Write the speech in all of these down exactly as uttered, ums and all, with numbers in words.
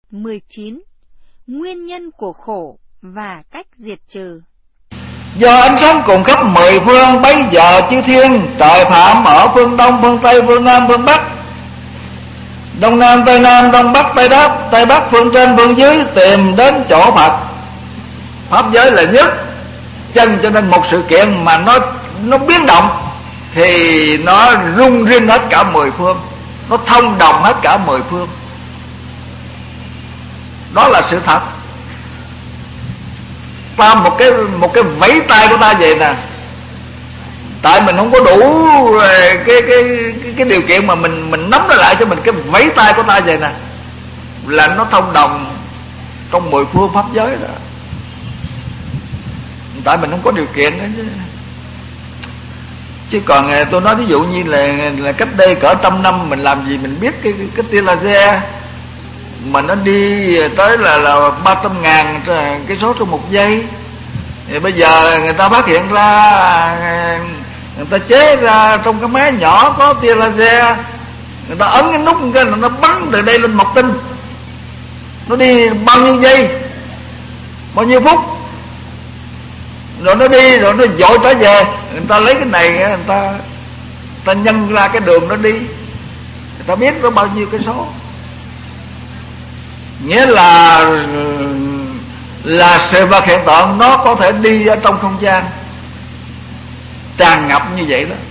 mười chín. Nguyên nhân của khổ và cách diệt trừ. Do ánh sáng cùng khắp mười phương, bấy giờ chư thiên trời phạm ở phương đông, phương tây, phương nam, phương bắc, đông nam, tây nam, đông bắc, tây đáp, tây bắc, phương trên, phương dưới, tìm đến chỗ Phật. Pháp giới là nhất chân, cho nên một sự kiện mà nó nó biến động thì nó rung rinh hết cả mười phương, nó thông đồng hết cả mười phương. Đó là sự thật. Ta một cái một cái vẫy tay của ta vậy nè, tại mình không có đủ cái cái cái, cái điều kiện mà mình mình nắm nó lại cho mình, cái vẫy tay của ta vậy nè là nó thông đồng trong mười phương pháp giới đó. Tại mình không có điều kiện đó chứ. Chứ còn tôi nói ví dụ như là là cách đây cỡ trăm năm mình làm gì mình biết cái cái, cái tia laser mà nó đi tới là là ba trăm ngàn cái số trong một giây. Thì bây giờ người ta phát hiện ra, người ta chế ra trong cái máy nhỏ có tia laser, người ta ấn cái nút cái là nó bắn từ đây lên Mộc Tinh, nó đi bao nhiêu giây, bao nhiêu phút, rồi nó đi rồi nó dội trở về. Người ta lấy cái này người ta người ta nhân ra cái đường nó đi, người ta biết nó bao nhiêu cái số. Nghĩa là là sự vật hiện tượng nó có thể đi ở trong không gian tràn ngập như vậy đó.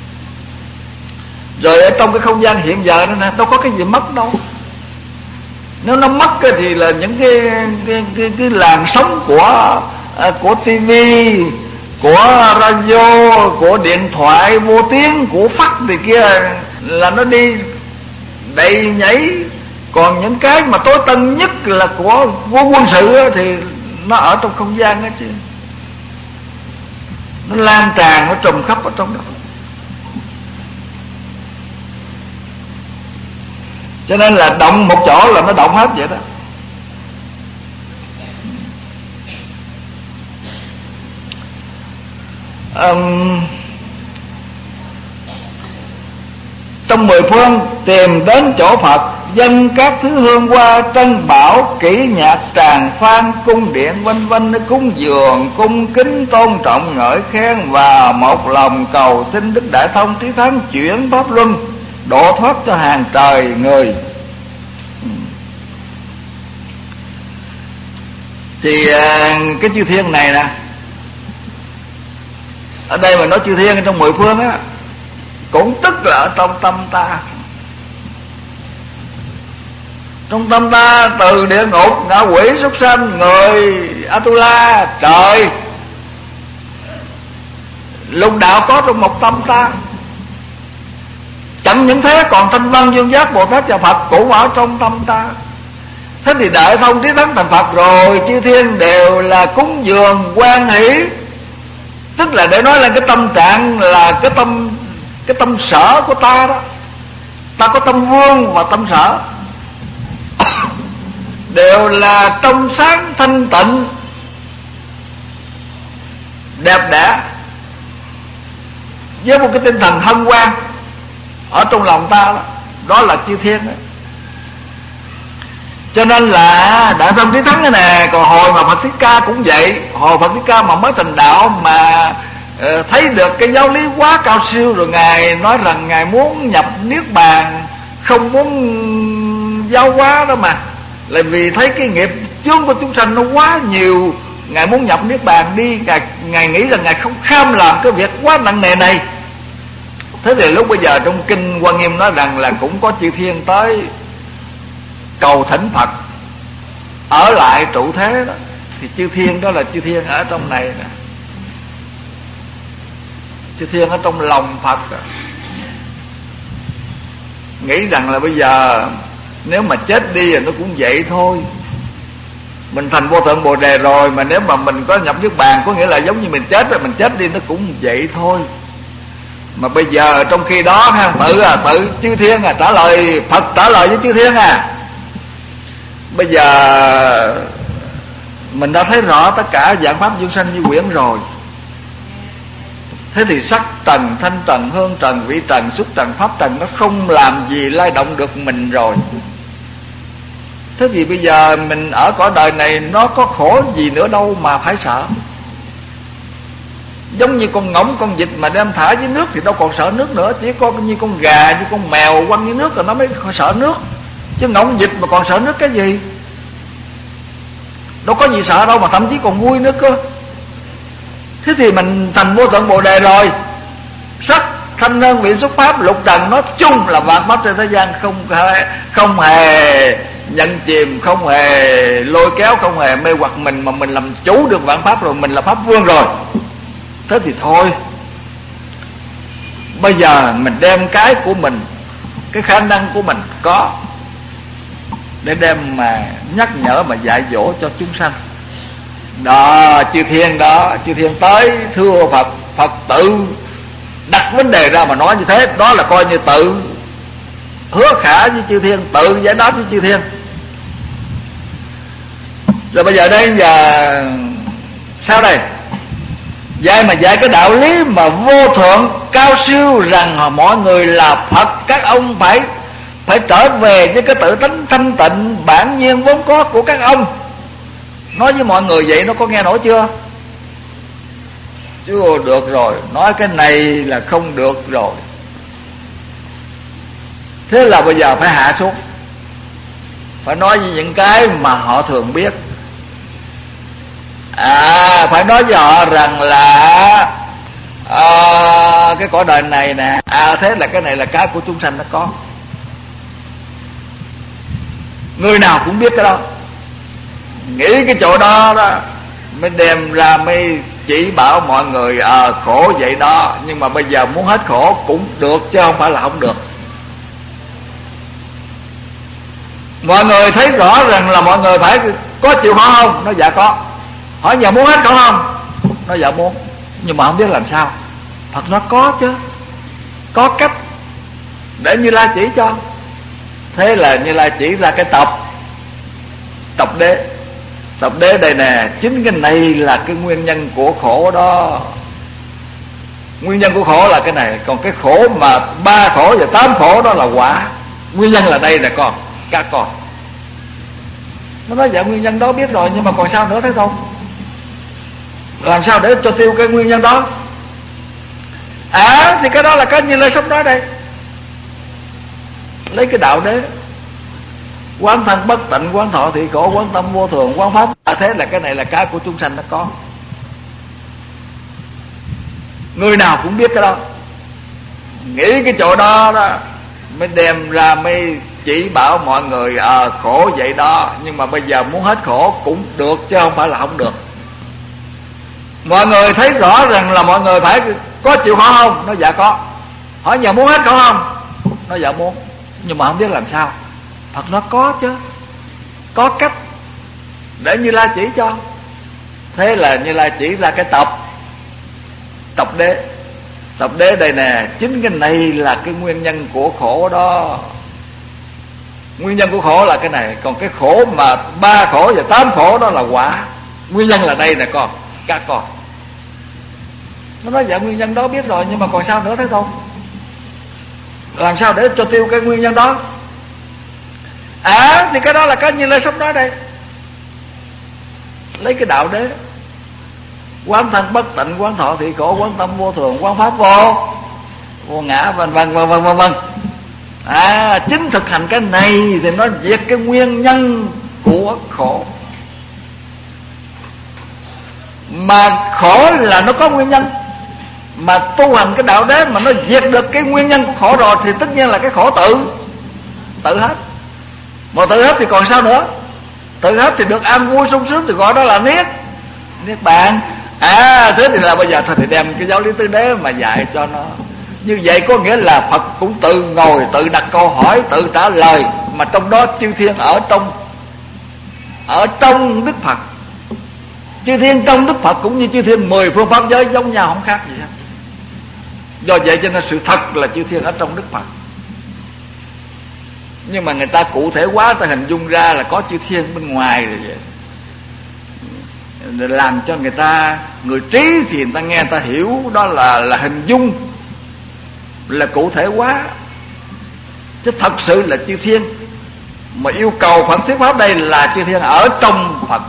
Rồi ở trong cái không gian hiện giờ đó nè, đâu có cái gì mất đâu. Nếu nó mất thì là những cái cái cái, cái làn sóng của của tivi, của radio, của điện thoại vô tiếng, của fax thì kia là nó đi đầy nhảy. Còn những cái mà tối tân nhất là của vô quân sự thì nó ở trong không gian đó chứ, nó lan tràn, nó trùm khắp ở trong đó. Cho nên là động một chỗ là nó động hết vậy đó. Um, trong mười phương tìm đến chỗ Phật, dâng các thứ hương hoa trân bảo kỹ nhạc tràng phan cung điện vân vân, nó cúng dường cung kính tôn trọng ngợi khen và một lòng cầu xin Đức Đại Thông Trí Thắng chuyển pháp luân độ thoát cho hàng trời người. Thì cái chư thiên này nè, ở đây mà nói chư thiên trong mười phương á, cũng tức là ở trong tâm ta. Trong tâm ta, từ địa ngục, ngạ quỷ, súc sanh, người, Atula, trời, lục đạo có trong một tâm ta. Chẳng những thế, còn Thanh Văn, Dương Giác, Bồ Tát và Phật cũng ở trong tâm ta. Thế thì Đại Thông Trí Thắng thành Phật rồi, chư thiên đều là cúng dường hoan hỷ. Tức là để nói lên cái tâm trạng là cái tâm cái tâm sở của ta đó. Ta có tâm vương và tâm sở, đều là trong sáng thanh tịnh, đẹp đẽ, với một cái tinh thần hân hoan ở trong lòng ta đó. Đó là chư thiên đó. Cho nên là Đại Thông Trí Thắng này nè. Còn hồi mà Phật Thích Ca cũng vậy. Hồi Phật Thích Ca mà mới thành đạo mà uh, thấy được cái giáo lý quá cao siêu, rồi Ngài nói rằng Ngài muốn nhập Niết Bàn, không muốn giáo hóa đó mà, là vì thấy cái nghiệp chướng của chúng sanh nó quá nhiều. Ngài muốn nhập Niết Bàn đi. Ngài, Ngài nghĩ rằng Ngài không kham làm cái việc quá nặng nề này. Thế thì lúc bây giờ trong Kinh Hoa Nghiêm nói rằng là cũng có chư thiên tới cầu thỉnh Phật ở lại trụ thế đó. Thì chư thiên đó là chư thiên ở trong này nè, chư thiên ở trong lòng Phật đó. Nghĩ rằng là bây giờ nếu mà chết đi thì nó cũng vậy thôi. Mình thành vô thượng Bồ Đề rồi, mà nếu mà mình có nhập Niết Bàn, có nghĩa là giống như mình chết rồi, mình chết đi nó cũng vậy thôi. Mà bây giờ trong khi đó ha, tự à, tự chư thiên à trả lời, Phật trả lời với chư thiên à, bây giờ mình đã thấy rõ tất cả dạng pháp dương sanh như quyển rồi. Thế thì sắc trần, thanh trần, hương trần, vị trần, xúc trần, pháp trần nó không làm gì lay động được mình rồi. Thế thì bây giờ mình ở cõi đời này nó có khổ gì nữa đâu mà phải sợ. Giống như con ngỗng con vịt mà đem thả dưới nước thì đâu còn sợ nước nữa. Chỉ có như con gà như con mèo quăng dưới nước rồi nó mới sợ nước. Chứ ngỗng vịt mà còn sợ nước cái gì? Đâu có gì sợ đâu, mà thậm chí còn vui nữa cơ. Thế thì mình thành vô thượng Bồ Đề rồi. Sắc thanh hơn vị xuất pháp lục trần nói chung là vạn pháp trên thế gian không hề, không hề nhận chìm, không hề lôi kéo, không hề mê hoặc mình, mà mình làm chủ được vạn pháp rồi, mình là pháp vương rồi. Thế thì thôi, bây giờ mình đem cái của mình, cái khả năng của mình có, để đem mà nhắc nhở mà dạy dỗ cho chúng sanh. Đó, chư thiên đó, chư thiên tới thưa Phật, Phật tự đặt vấn đề ra mà nói như thế. Đó là coi như tự hứa khả với chư thiên, tự giải đáp với chư thiên. Rồi bây giờ đây giờ sao đây? Dạy mà dạy cái đạo lý mà vô thượng cao siêu, rằng mọi người là Phật, các ông phải phải trở về với cái tự tánh thanh tịnh bản nhiên vốn có của các ông. Nói với mọi người vậy nó có nghe nổi chưa? Chưa được rồi. Nói cái này là không được rồi. Thế là bây giờ phải hạ xuống, phải nói với những cái mà họ thường biết. À, phải nói với họ rằng là à, cái cõi đời này nè, à thế là cái này là cái của chúng sanh nó có. Người nào cũng biết cái đó. Nghĩ cái chỗ đó đó mới đem ra, mới chỉ bảo mọi người à, khổ vậy đó, nhưng mà bây giờ muốn hết khổ cũng được, chứ không phải là không được. Mọi người thấy rõ rằng là mọi người phải có chịu khó không? Nó dạ có. Hỏi giờ muốn hết khổ không? Nó dạ muốn. Nhưng mà không biết làm sao. Phật nó có chứ, có cách để Như Lai chỉ cho. Thế là Như Lai chỉ ra cái tập Tập đế. Tập đế đây nè, chính cái này là cái nguyên nhân của khổ đó. Nguyên nhân của khổ là cái này. Còn cái khổ mà ba khổ và tám khổ đó là quả. Nguyên nhân là đây nè con, các con. Nó nói dạ nguyên nhân đó biết rồi, nhưng mà còn sao nữa thấy không? Làm sao để cho tiêu cái nguyên nhân đó? À thì cái đó là cái Như Lai sống nói đây. Lấy cái đạo đế, quán thân bất tịnh, quán thọ thị khổ, quán tâm vô thường, quán pháp. À, thế là cái này là cái của chúng sanh nó có. Người nào cũng biết cái đó. Nghĩ cái chỗ đó đó mới đem ra, mới chỉ bảo mọi người à, khổ vậy đó, nhưng mà bây giờ muốn hết khổ cũng được, chứ không phải là không được. Mọi người thấy rõ rằng là mọi người phải có chịu khó không? Nó dạ có. Hỏi giờ muốn hết khổ không? Nó dạ muốn. Nhưng mà không biết làm sao. Phật nó có chứ, có cách để Như Lai chỉ cho. Thế là Như Lai chỉ ra cái tập Tập đế. Tập đế đây nè, chính cái này là cái nguyên nhân của khổ đó. Nguyên nhân của khổ là cái này. Còn cái khổ mà ba khổ và tám khổ đó là quả. Nguyên nhân là đây nè con, các con. Nó nói dạ nguyên nhân đó biết rồi, nhưng mà còn sao nữa thấy không? Làm sao để cho tiêu cái nguyên nhân đó? À thì cái đó là cái Như Lai sống nói đây. Lấy cái đạo đế, quán thân bất tịnh, quán thọ thị khổ, quán tâm vô thường, quán pháp vô vô ngã, vân vân vân vân vân vân. À, chính thực hành cái này thì nó diệt cái nguyên nhân của khổ. Mà khổ là nó có nguyên nhân. Mà tu hành cái đạo đế mà nó diệt được cái nguyên nhân của khổ rồi thì tất nhiên là cái khổ tự tự hết. Mà tự hết thì còn sao nữa? Tự hết thì được an vui sung sướng thì gọi đó là niết niết bàn. À thế thì là bây giờ thôi thì đem cái giáo lý tứ đế mà dạy cho nó. Như vậy có nghĩa là Phật cũng tự ngồi, tự đặt câu hỏi, tự trả lời. Mà trong đó chư thiên ở trong Ở trong Đức Phật. Chư thiên trong Đức Phật cũng như chư thiên mười phương pháp giới giống nhau, không khác gì hết. Do vậy cho nên sự thật là chư thiên ở trong Đức Phật. Nhưng mà người ta cụ thể quá, ta hình dung ra là có chư thiên bên ngoài rồi vậy. Để làm cho người ta, người trí thì người ta nghe người ta hiểu đó là là hình dung, là cụ thể quá. Chứ thật sự là chư thiên. Mà yêu cầu Phật thuyết pháp đây là chư thiên ở trong Phật.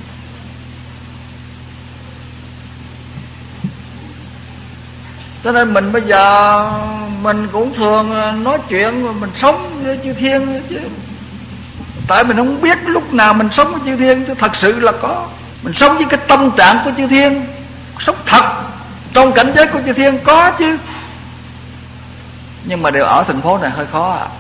Cho nên mình bây giờ mình cũng thường nói chuyện mình sống với chư thiên chứ. Tại mình không biết lúc nào mình sống với chư thiên. Chứ thật sự là có. Mình sống với cái tâm trạng của chư thiên, sống thật trong cảnh giới của chư thiên có chứ. Nhưng mà đều ở thành phố này hơi khó à.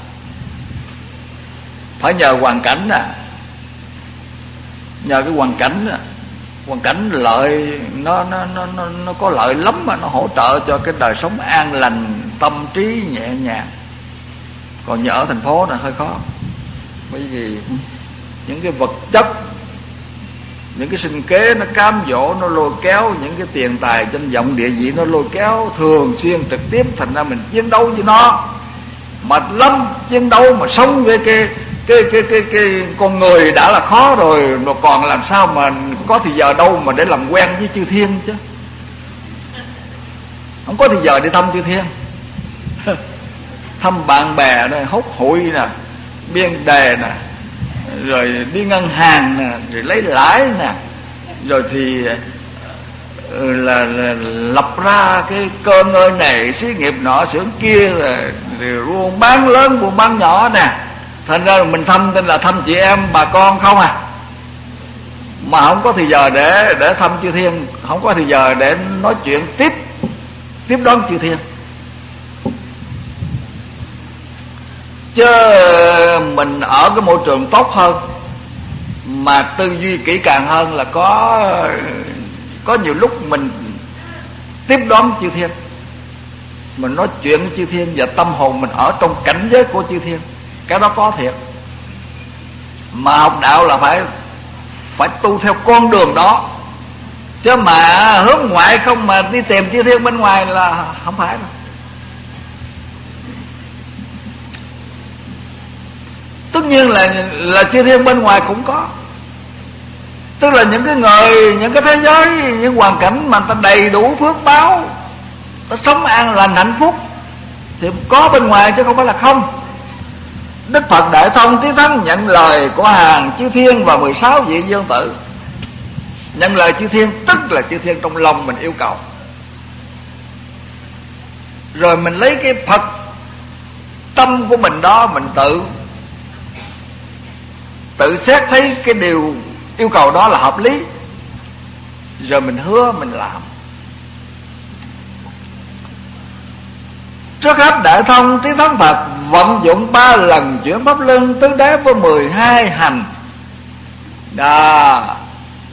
Phải nhờ hoàn cảnh à. Nhờ cái hoàn cảnh à. Hoàn cảnh lợi nó, nó, nó, nó, nó có lợi lắm mà nó hỗ trợ cho cái đời sống an lành, tâm trí nhẹ nhàng. Còn nhờ ở thành phố này hơi khó. Bởi vì những cái vật chất, những cái sinh kế nó cám dỗ, nó lôi kéo, những cái tiền tài danh vọng địa vị nó lôi kéo thường xuyên trực tiếp, thành ra mình chiến đấu với nó mệt lắm. Chiến đấu mà sống với cái cái cái cái cái con người đã là khó rồi, nó còn làm sao mà có thì giờ đâu mà để làm quen với chư thiên chứ. Không có thì giờ đi thăm chư thiên. Thăm bạn bè này, hốt hụi nè, biên đề nè, rồi đi ngân hàng nè, rồi lấy lãi nè, rồi thì là, là lập ra cái cơ ngơi này, xí nghiệp nọ, xưởng kia, rồi, rồi buôn bán lớn, buôn bán nhỏ nè. Thành ra mình thăm tên là thăm chị em bà con không à, mà không có thì giờ để để thăm chư thiên, không có thì giờ để nói chuyện tiếp tiếp đón chư thiên. Chứ mình ở cái môi trường tốt hơn, mà tư duy kỹ càng hơn là có có nhiều lúc mình tiếp đón chư thiên, mình nói chuyện với chư thiên, và tâm hồn mình ở trong cảnh giới của chư thiên. Cái đó có thiệt. Mà học đạo là phải phải tu theo con đường đó, chứ mà hướng ngoại không mà đi tìm chư thiên bên ngoài là không phải đâu. Tất nhiên là là chư thiên bên ngoài cũng có. Tức là những cái người, những cái thế giới, những hoàn cảnh mà ta đầy đủ phước báo, ta sống an lành hạnh phúc thì có bên ngoài chứ không phải là không. Đức Phật Đại Thông Trí Thắng nhận lời của hàng chư thiên và mười sáu vị dương tử. Nhận lời chư thiên tức là chư thiên trong lòng mình yêu cầu. Rồi mình lấy cái Phật tâm của mình đó, mình tự Tự xét thấy cái điều yêu cầu đó là hợp lý, rồi mình hứa mình làm. Trước hết Đại Thông Trí Thắng Phật vận dụng ba lần chuyển pháp luân tứ đế với mười hai hành. Đó.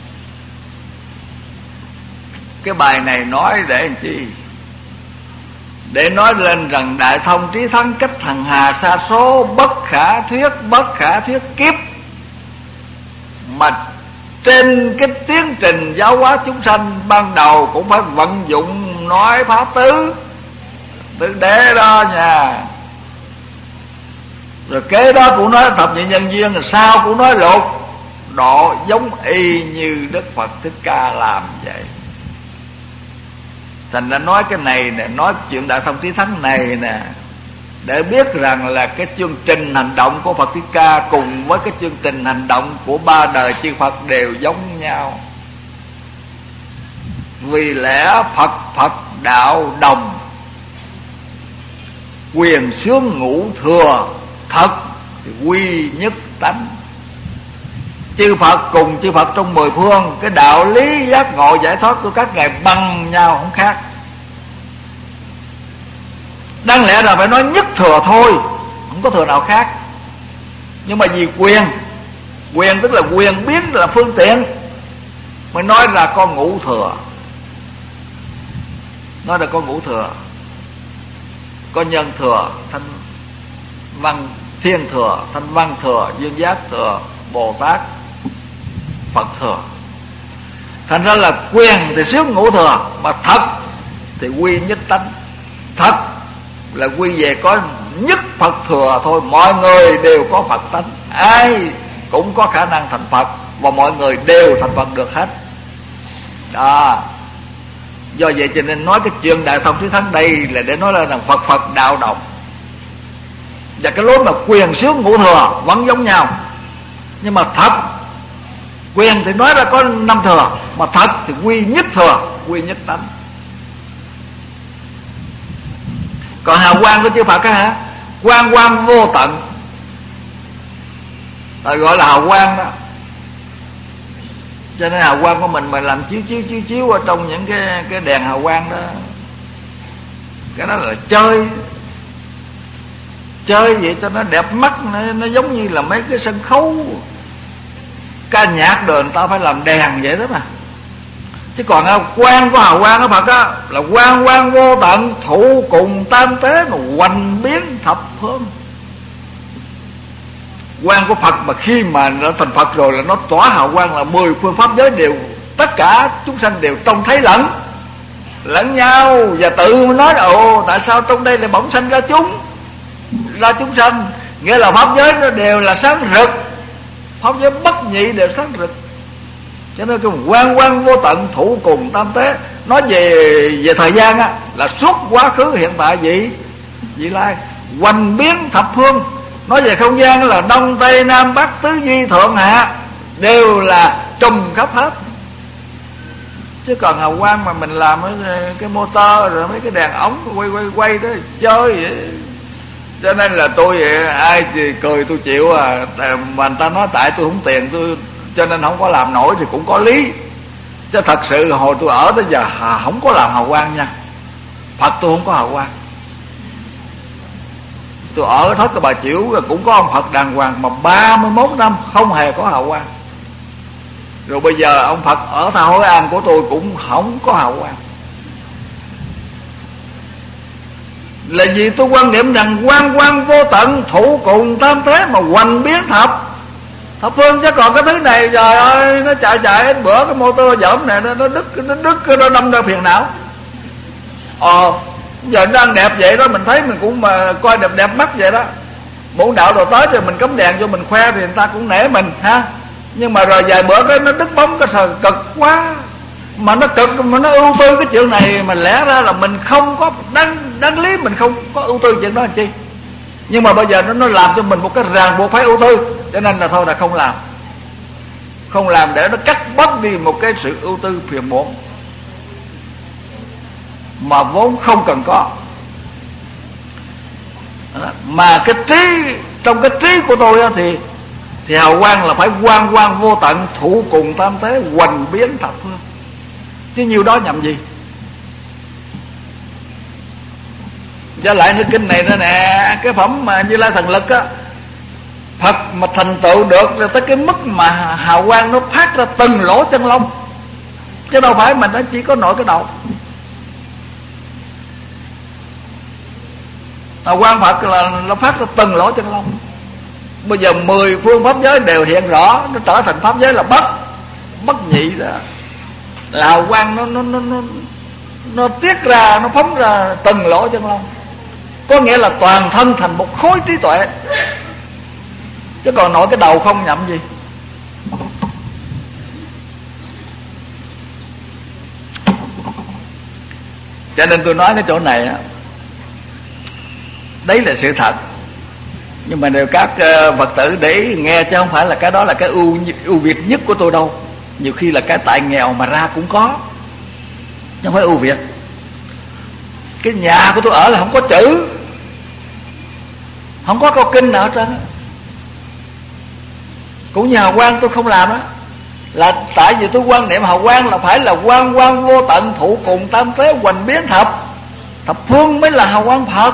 Cái bài này nói để làm chi? Để nói lên rằng Đại Thông Trí Thắng cách hằng hà sa số, bất khả thuyết, bất khả thuyết kiếp. Mà trên cái tiến trình giáo hóa chúng sanh ban đầu cũng phải vận dụng nói pháp tứ tứ đế đó nha. Rồi kế đó cũng nói thập nhị nhân duyên, rồi sau cũng nói lục độ, giống y như Đức Phật Thích Ca làm vậy. Thành ra nói cái này nè, nói chuyện Đại Thông Trí Thắng này nè, để biết rằng là cái chương trình hành động của Phật Thích Ca cùng với cái chương trình hành động của ba đời chư Phật đều giống nhau. Vì lẽ Phật Phật đạo đồng, quyền xướng ngũ thừa, thật thì quy nhất tánh. Chư Phật cùng chư Phật trong mười phương, cái đạo lý giác ngộ giải thoát của các ngài bằng nhau không khác. Đáng lẽ là phải nói nhất thừa thôi, không có thừa nào khác. Nhưng mà vì quyền, quyền tức là quyền biến là phương tiện, mới nói là con ngũ thừa. Nói là con ngũ thừa, có nhân thừa, thanh văn thiên thừa, thanh văn thừa, duyên giác thừa, Bồ Tát, Phật thừa. Thành ra là quyền thì xướng ngũ thừa, mà thật thì quy nhất tánh. Thật là quy về có nhất Phật thừa thôi. Mọi người đều có Phật tánh, ai cũng có khả năng thành Phật, và mọi người đều thành Phật được hết đó. Do vậy cho nên nói cái chuyện Đại Thông Trí Thắng đây là để nói là Phật Phật đạo đồng. Và cái lối mà quyền xướng ngũ thừa vẫn giống nhau. Nhưng mà thật, quyền thì nói ra có năm thừa, mà thật thì quy nhất thừa, quy nhất tánh. Còn hào quang của chư Phật á hả, quang quang vô tận, ta gọi là hào quang đó. Cho nên hào quang của mình mình làm chiếu chiếu chiếu chiếu ở trong những cái cái đèn hào quang đó, cái đó là chơi chơi vậy cho nó đẹp mắt. Nó, nó giống như là mấy cái sân khấu ca nhạc đời người ta phải làm đèn vậy đó mà. Chứ còn quang của hào quang của Phật á là quang quang vô tận, thụ cùng tam tế, mà hoành biến thập phương. Quang của Phật mà khi mà nó thành Phật rồi là nó tỏa hào quang, là mười phương pháp giới đều, tất cả chúng sanh đều trông thấy lẫn lẫn nhau, và tự nói là ồ tại sao trong đây lại bỗng sanh ra chúng ra chúng sanh, nghĩa là pháp giới nó đều là sáng rực, pháp giới bất nhị đều sáng rực. Cho nên cái quang quang vô tận, thủ cùng tam tế, nói về về thời gian á là suốt quá khứ hiện tại vị vị lai, hoành biến thập phương. Nói về không gian là đông tây nam bắc tứ duy thượng hạ đều là trùng khắp hết. Chứ còn hào quang mà mình làm cái, cái motor rồi mấy cái đèn ống quay quay quay đó chơi vậy. Cho nên là tôi vậy, ai thì cười tôi chịu à, mà người ta nói tại tôi không tiền tôi cho nên không có làm nổi thì cũng có lý. Chứ thật sự hồi tôi ở tới giờ không có làm hào quang nha. Phật tôi không có hào quang. Tôi ở Thất Bà Chiểu cũng có ông Phật đàng hoàng mà ba mươi mốt năm không hề có hào quang. Rồi bây giờ ông Phật ở Tha Hối An của tôi cũng không có hào quang. Là vì tôi quan niệm rằng quang quang vô tận, thủ cùng tam thế, mà hoành biến thập thập phương. Chứ còn cái thứ này trời ơi, nó chạy chạy bữa cái mô tô dởm này nó, nó đứt nó đứt nó đâm ra phiền não. Ờ giờ nó đang đẹp vậy đó, mình thấy mình cũng mà coi đẹp đẹp mắt vậy đó. Bổn đạo đồ tới rồi mình cắm đèn cho mình khoe thì người ta cũng nể mình ha. Nhưng mà rồi vài bữa cái nó đứt bóng cái thời cực quá, mà nó cực mà nó ưu tư cái chuyện này, mà lẽ ra là mình không có đáng đáng lý mình không có ưu tư chuyện đó làm chi. Nhưng mà bây giờ nó nó làm cho mình một cái ràng buộc phải ưu tư, cho nên là thôi là không làm, không làm để nó cắt bớt đi một cái sự ưu tư phiền muộn mà vốn không cần có. Mà cái trí, trong cái trí của tôi thì thì hào quang là phải quang quang vô tận, thủ cùng tam thế, hoành biến thập phương. Chứ nhiều đó nhầm gì. Và lại cái kinh này nữa nè, cái phẩm mà Như Lai Thần Lực á, Phật mà thành tựu được rồi tới cái mức mà hào quang nó phát ra từng lỗ chân lông, chứ đâu phải mình nó chỉ có nổi cái đầu. Hào quang Phật là nó phát ra từng lỗ chân lông. Bây giờ mười phương pháp giới đều hiện rõ, nó trở thành pháp giới là bất bất nhị đó. Là hào quang nó nó nó nó nó tiết ra, nó phóng ra từng lỗ chân lông, có nghĩa là toàn thân thành một khối trí tuệ. Chứ còn nổi cái đầu không nhậm gì. Cho nên tôi nói cái chỗ này á, đấy là sự thật. Nhưng mà đều các uh, Phật tử để ý nghe, chứ không phải là cái đó là cái ưu ưu việt nhất của tôi đâu. Nhiều khi là cái tại nghèo mà ra cũng có, chứ không phải ưu việt. Cái nhà của tôi ở là không có chữ, không có câu kinh nào hết trơn. Cũng như hào quang tôi không làm á, là tại vì tôi quan niệm hào quang là phải là quang quang vô tận, thủ cùng tam thế, hoành biến thập thập phương mới là hào quang Phật.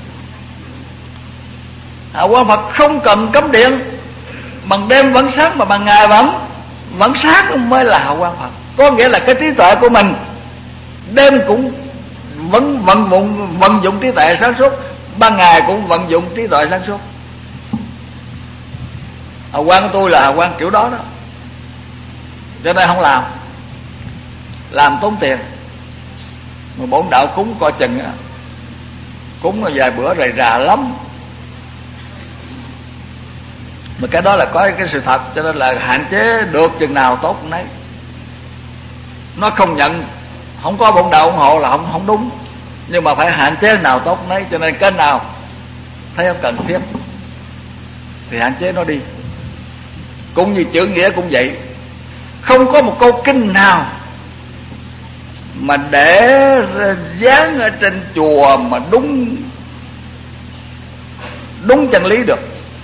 Hào quang Phật không cần cắm điện, bằng đêm vẫn sáng mà bằng ngày vẫn vẫn sáng mới là hào quang Phật. Có nghĩa là cái trí tuệ của mình đêm cũng vẫn vận dụng vận dụng trí tuệ sáng suốt, ban ngày cũng vận dụng trí tuệ sáng suốt. Hào quang của tôi là hào quang kiểu đó đó. Cho nên không làm, làm tốn tiền. Mà bổn đạo cúng coi chừng á, cúng là vài bữa rầy rà lắm. Mà cái đó là có cái sự thật, cho nên là hạn chế được chừng nào tốt nấy. Nó không nhận, không có bổn đạo ủng hộ là không không đúng, nhưng mà phải hạn chế nào tốt nấy. Cho nên cái nào thấy không cần thiết thì hạn chế nó đi. Cũng như chữ nghĩa cũng vậy, không có một câu kinh nào mà để dán ở trên chùa mà đúng đúng chân lý được.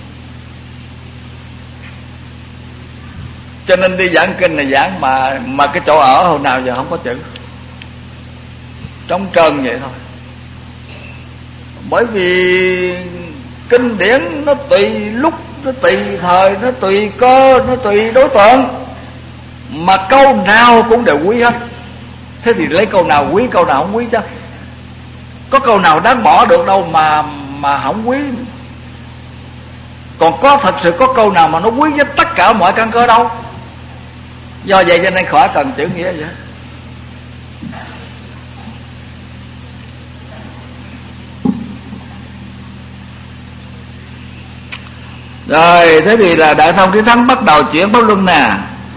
Cho nên đi giảng kinh này giảng mà mà cái chỗ ở hồi nào giờ không có chữ, trống trơn vậy thôi. Bởi vì kinh điển nó tùy lúc, nó tùy thời, nó tùy cơ, nó tùy đối tượng, mà câu nào cũng đều quý hết. Thế thì lấy câu nào quý, câu nào không quý chứ? Có câu nào đáng bỏ được đâu mà mà không quý. Còn có thật sự có câu nào mà nó quý với tất cả mọi căn cơ đâu. Do vậy cho nên khỏi cần chữ nghĩa vậy. Rồi thế thì là Đại Thông Kiến Thánh bắt đầu chuyển pháp luân nè.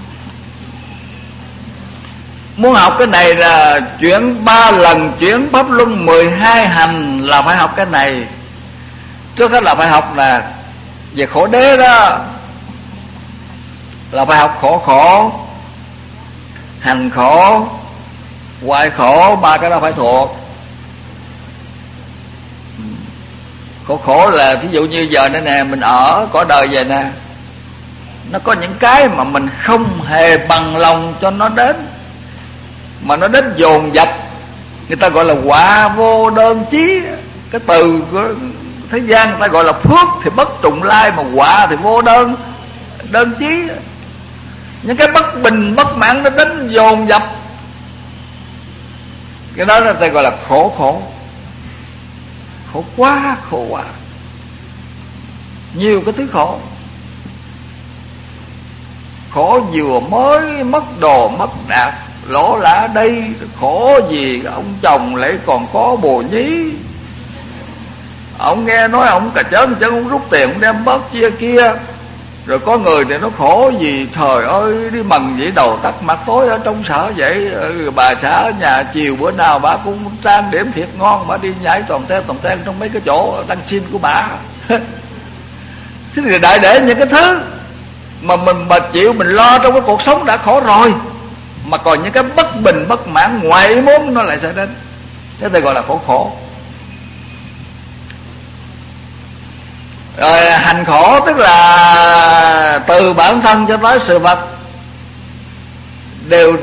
Muốn học cái này là chuyển ba lần chuyển pháp luân mười hai hành là phải học cái này. Trước hết là phải học là về khổ đế đó, là phải học khổ khổ, hành khổ, hoại khổ, ba cái đó phải thuộc. Khổ khổ là thí dụ như giờ này nè, mình ở cõi đời vậy nè, nó có những cái mà mình không hề bằng lòng cho nó đến, mà nó đến dồn dập, người ta gọi là quả vô đơn chí. Cái từ của thế gian người ta gọi là phước thì bất trùng lai, mà quả thì vô đơn đơn chí. Những cái bất bình bất mãn nó đến dồn dập, cái đó người ta gọi là khổ khổ. Khổ quá, khổ quá, nhiều cái thứ khổ. Khổ vừa mới mất đồ mất đạc, lỗ lã đây. Khổ gì ông chồng lại còn có bồ nhí, ông nghe nói ông cà chớn chứ ông rút tiền ông đem bớt chia kia. Rồi có người thì nó khổ gì, trời ơi đi mần vậy, đầu tắt mặt tối ở trong sở vậy. Bà xã ở nhà chiều bữa nào bà cũng trang điểm thiệt ngon, bà đi nhảy toàn ten toàn ten trong mấy cái chỗ đăng xin của bà. Thế thì đại để những cái thứ mà mình mà chịu mình lo trong cái cuộc sống đã khổ rồi, mà còn những cái bất bình bất mãn ngoài ý muốn nó lại sẽ đến, thế thì gọi là khổ khổ. Rồi hành khổ tức là từ bản thân cho tới sự vật đều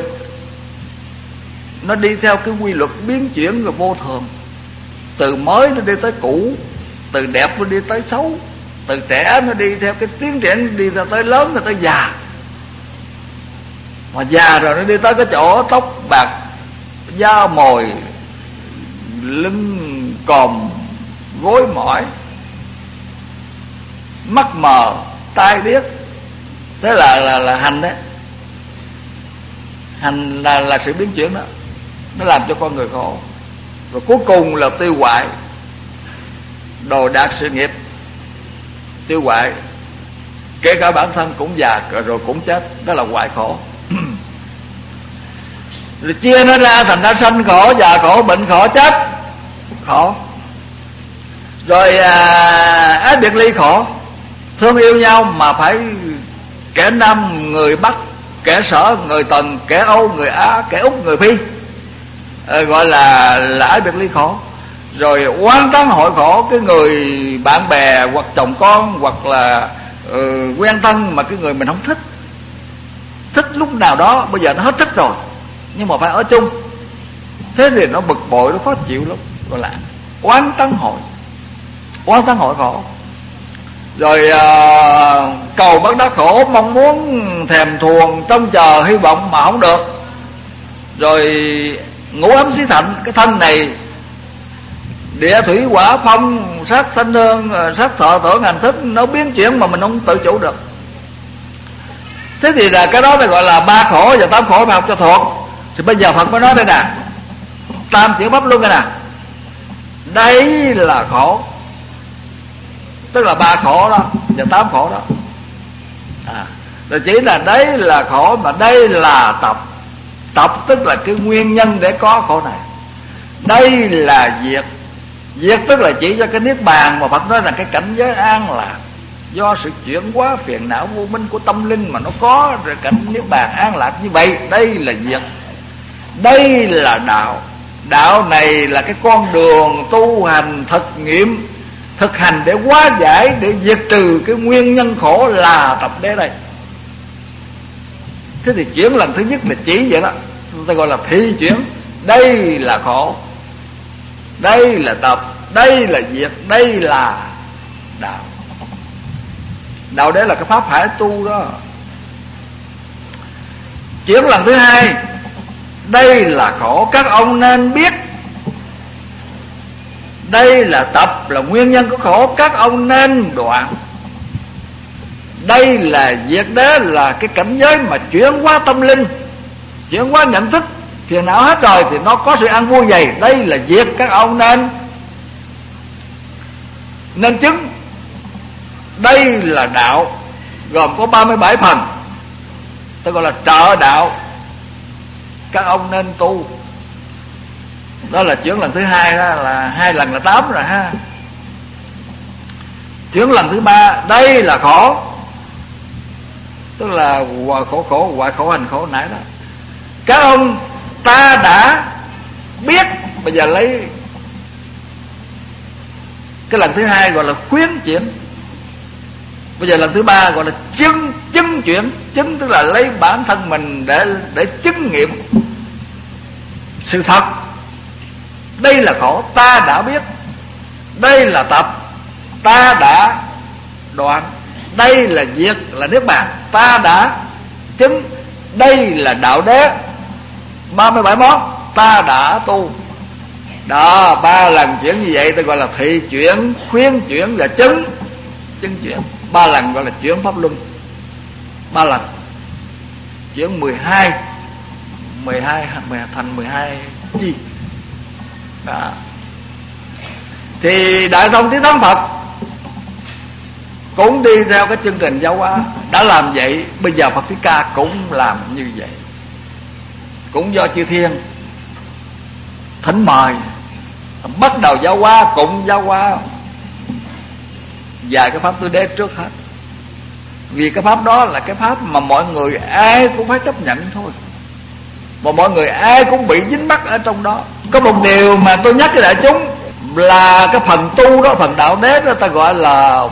nó đi theo cái quy luật biến chuyển và vô thường. Từ mới nó đi tới cũ, từ đẹp nó đi tới xấu, từ trẻ nó đi theo cái tiến triển, đi theo tới lớn rồi tới già. Mà già rồi nó đi tới cái chỗ tóc bạc, da mồi, lưng còm, gối mỏi, mắt mờ, tai điếc. Thế là là là hành đấy. Hành là là sự biến chuyển đó, nó làm cho con người khổ. Và cuối cùng là tiêu hoại, đồ đạc sự nghiệp tiêu hoại, kể cả bản thân cũng già rồi cũng chết, đó là hoại khổ. Rồi chia nó ra thành ra sanh khổ, già khổ, bệnh khổ, chết khổ. Rồi à, ái biệt ly khổ, thương yêu nhau mà phải kẻ Nam người Bắc, kẻ Sở người Tần, kẻ Âu người Á, kẻ Úc người Phi, à, gọi là là ái biệt ly khổ. Rồi oán tán hội khổ, cái người bạn bè hoặc chồng con hoặc là uh, quen thân mà cái người mình không thích, thích lúc nào đó, bây giờ nó hết thích rồi nhưng mà phải ở chung, thế thì nó bực bội, nó khó chịu lắm, gọi là oán tán hội, oán tán hội khổ. Rồi uh, cầu bất đắc khổ, mong muốn thèm thuồng trông chờ hy vọng mà không được. Rồi ngũ ấm xí thạnh, cái thân này địa thủy hỏa phong sát thanh hương sát thọ tưởng hành thức, nó biến chuyển mà mình không tự chủ được. Thế thì là cái đó là gọi là ba khổ và tám khổ phải học cho thuộc. Thì bây giờ Phật mới nói đây nè, tam chuyển pháp luân đây nè, đây là khổ, tức là ba khổ đó và tám khổ đó. À, rồi chỉ là đấy là khổ, mà đây là tập. Tập tức là cái nguyên nhân để có khổ này. Đây là diệt, Diệt tức là chỉ cho cái niết bàn mà Phật nói là cái cảnh giới an lạc, do sự chuyển hóa phiền não vô minh của tâm linh mà nó có rồi cảnh niết bàn an lạc như vậy. Đây là diệt, đây là đạo. Đạo này là cái con đường tu hành thực nghiệm, thực hành để hóa giải, để diệt trừ cái nguyên nhân khổ là tập đế đây. Thế thì chuyển lần thứ nhất là chỉ vậy đó, chúng ta gọi là thi chuyển. Đây là khổ, đây là tập, đây là diệt, đây là đạo. Đạo đế là cái pháp hải tu đó. Chuyển lần thứ hai, đây là khổ, các ông nên biết. Đây là tập, là nguyên nhân của khổ, các ông nên đoạn. Đây là diệt đế, là cái cảnh giới mà chuyển hóa tâm linh, chuyển hóa nhận thức. Phiền não hết rồi thì nó có sự an vui vậy. Đây là diệt, các ông nên Nên chứng. Đây là đạo, gồm có ba mươi bảy phần, tôi gọi là trợ đạo, các ông nên tu. Đó là chuyển lần thứ hai đó, là hai lần là tám rồi ha. Chuyển lần thứ ba, đây là khổ, tức là khổ khổ hoại khổ hành khổ nãy đó. Các ông ta đã biết, bây giờ lấy cái lần thứ hai gọi là khuyến chuyển, bây giờ lần thứ ba gọi là chứng chứng chuyển. Chứng tức là lấy bản thân mình để để chứng nghiệm sự thật. Đây là khổ, ta đã biết. Đây là tập, ta đã đoạn. Đây là diệt, là niết bàn, ta đã chứng. Đây là đạo đế, ba mươi bảy món ta đã tu. Đó, ba lần chuyển như vậy tôi gọi là thị chuyển, khuyến chuyển và chứng chứng chuyển. Ba lần gọi là chuyển pháp luân. Ba lần chuyển mười hai mười hai thành mười hai chi. Đó. Thì Đại Thông Chí Thắng Phật cũng đi theo cái chương trình giáo hóa, đã làm vậy. Bây giờ Phật Thích Ca cũng làm như vậy, cũng do chư thiên thỉnh mời, bắt đầu giáo hóa cũng giáo hóa vài cái pháp tứ đế trước hết. Vì cái pháp đó là cái pháp mà mọi người ai cũng phải chấp nhận thôi, mà mọi người ai cũng bị dính mắc ở trong đó. Có một điều mà tôi nhắc với đại chúng là cái phần tu đó, phần đạo đế đó, ta gọi là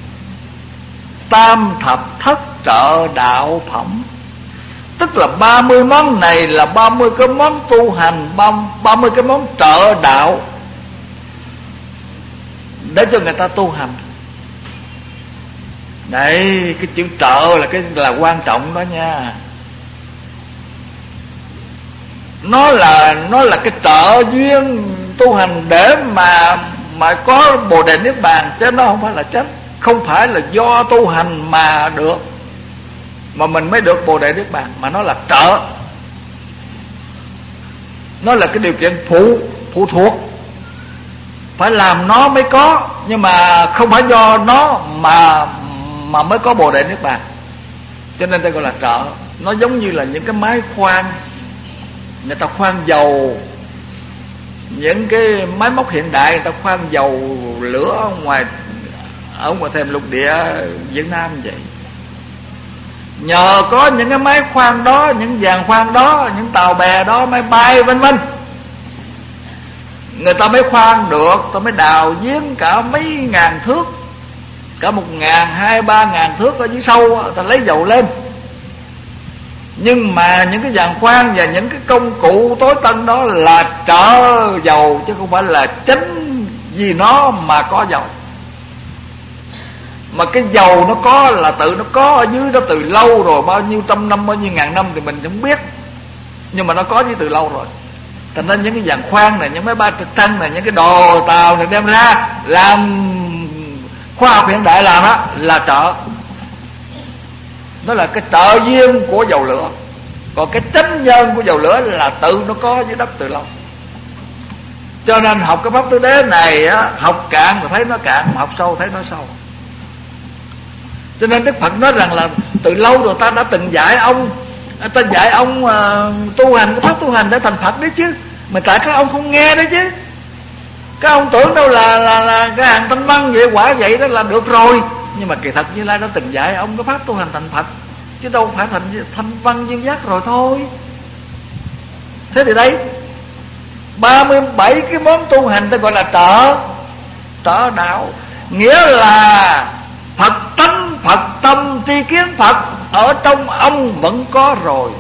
tam thập thất trợ đạo phẩm. Tức là ba mươi món này là ba mươi cái món tu hành, ba mươi cái món trợ đạo để cho người ta tu hành. Đấy, cái chữ trợ là cái là quan trọng đó nha. Nó là nó là cái trợ duyên tu hành để mà mà có Bồ Đề Niết Bàn, chứ nó không phải là chánh. Không phải là do tu hành mà được, mà mình mới được Bồ Đề Niết Bàn, mà nó là trợ. Nó là cái điều kiện phụ phụ thuộc, phải làm nó mới có, nhưng mà không phải do nó mà mà mới có Bồ Đề Niết Bàn. Cho nên ta gọi là trợ. Nó giống như là những cái máy khoan, người ta khoan dầu, những cái máy móc hiện đại người ta khoan dầu lửa ở ngoài, ở ngoài thềm lục địa Việt Nam vậy. Nhờ có những cái máy khoan đó, những giàn khoan đó, những tàu bè đó, máy bay vân vân, người ta mới khoan được, ta mới đào giếng cả mấy ngàn thước, cả một ngàn, hai, ba ngàn thước ở dưới sâu, ta lấy dầu lên. Nhưng mà những cái giàn khoan và những cái công cụ tối tân đó là trợ dầu, chứ không phải là chính vì nó mà có dầu. Mà cái dầu nó có là tự nó có ở dưới đó từ lâu rồi, bao nhiêu trăm năm, bao nhiêu ngàn năm thì mình không biết, nhưng mà nó có dưới từ lâu rồi. Thành nên những cái giàn khoan này, những máy bay trực thăng này, những cái đồ tàu này đem ra làm khoa học hiện đại làm đó là trợ. Nó là cái trợ duyên của dầu lửa. Còn cái chánh nhân của dầu lửa là tự nó có dưới đất từ lâu. Cho nên học cái pháp tứ đế này á, học cạn thì thấy nó cạn, mà học sâu thấy nó sâu. Cho nên Đức Phật nói rằng là từ lâu rồi ta đã từng dạy ông, ta dạy ông uh, tu hành cái pháp tu hành để thành Phật đấy chứ, mà tại các ông không nghe đấy chứ. Các ông tưởng đâu là là, là cái hàng thanh văn vậy, quả vậy đó là được rồi. Nhưng mà kỳ thật Như Lai đã từng dạy ông có pháp tu hành thành Phật, chứ đâu phải thành thanh văn duyên giác rồi thôi. Thế thì đây ba mươi bảy cái món tu hành ta gọi là trợ trợ đạo, nghĩa là Phật tánh, Phật tâm, tri kiến Phật ở trong ông vẫn có rồi.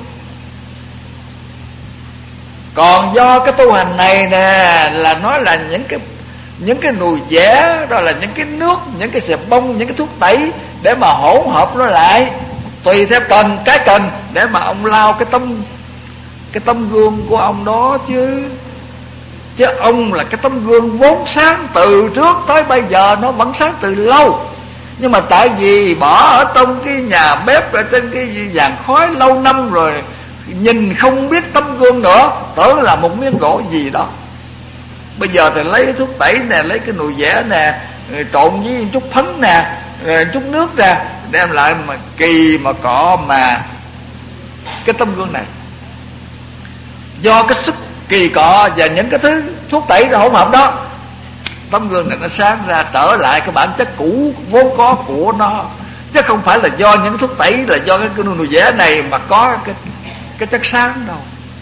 Còn do cái tu hành này nè là nói là những cái những cái nùi vẽ, đó là những cái nước, những cái xà bông, những cái thuốc tẩy để mà hỗn hợp nó lại tùy theo cần cái cần để mà ông lau cái tấm cái tấm gương của ông đó chứ. Chứ ông là cái tấm gương vốn sáng từ trước tới bây giờ, nó vẫn sáng từ lâu. Nhưng mà tại vì bỏ ở trong cái nhà bếp, ở trên cái giàn khói lâu năm rồi, nhìn không biết tấm gương nữa, tưởng là một miếng gỗ gì đó. Bây giờ thì lấy cái thuốc tẩy nè, lấy cái nồi vẽ nè, trộn với chút phấn nè, rồi chút nước ra, đem lại mà kỳ mà cọ mà cái tấm gương này. Do cái sức kỳ cọ và những cái thứ thuốc tẩy hỗn hợp đó, tấm gương này nó sáng ra trở lại cái bản chất cũ vốn có của nó, chứ không phải là do những thuốc tẩy, là do cái nồi vẽ này mà có cái cái chất sáng đâu.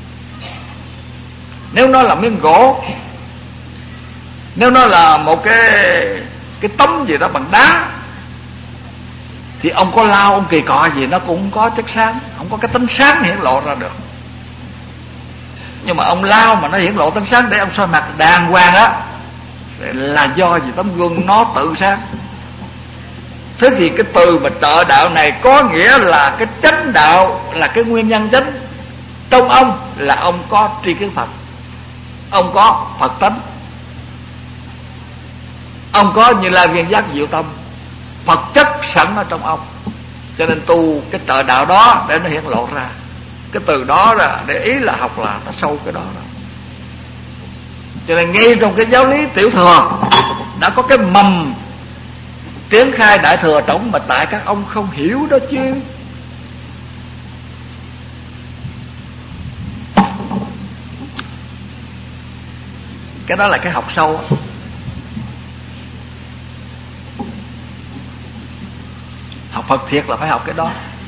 Nếu nó là miếng gỗ, nếu nó là một cái cái tấm gì đó bằng đá, thì ông có lao, ông kỳ cọ gì nó cũng có chất sáng, không có cái tính sáng hiển lộ ra được. Nhưng mà ông lao mà nó hiển lộ tính sáng để ông soi mặt đàng hoàng á, là do gì tấm gương nó tự sáng. Thế thì cái từ mà trợ đạo này có nghĩa là cái chánh đạo, là cái nguyên nhân chánh. Trong ông là ông có tri kiến Phật, ông có Phật tánh, ông có Như Lai viên giác diệu tâm, Phật chất sẵn ở trong ông. Cho nên tu cái trợ đạo đó để nó hiển lộ ra. Cái từ đó là để ý là học là nó sâu cái đó đó. Cho nên ngay trong cái giáo lý tiểu thừa đã có cái mầm triển khai đại thừa trọng, mà tại các ông không hiểu đó chứ. Cái đó là cái học sâu đó. Học Phật thiệt là phải học cái đó.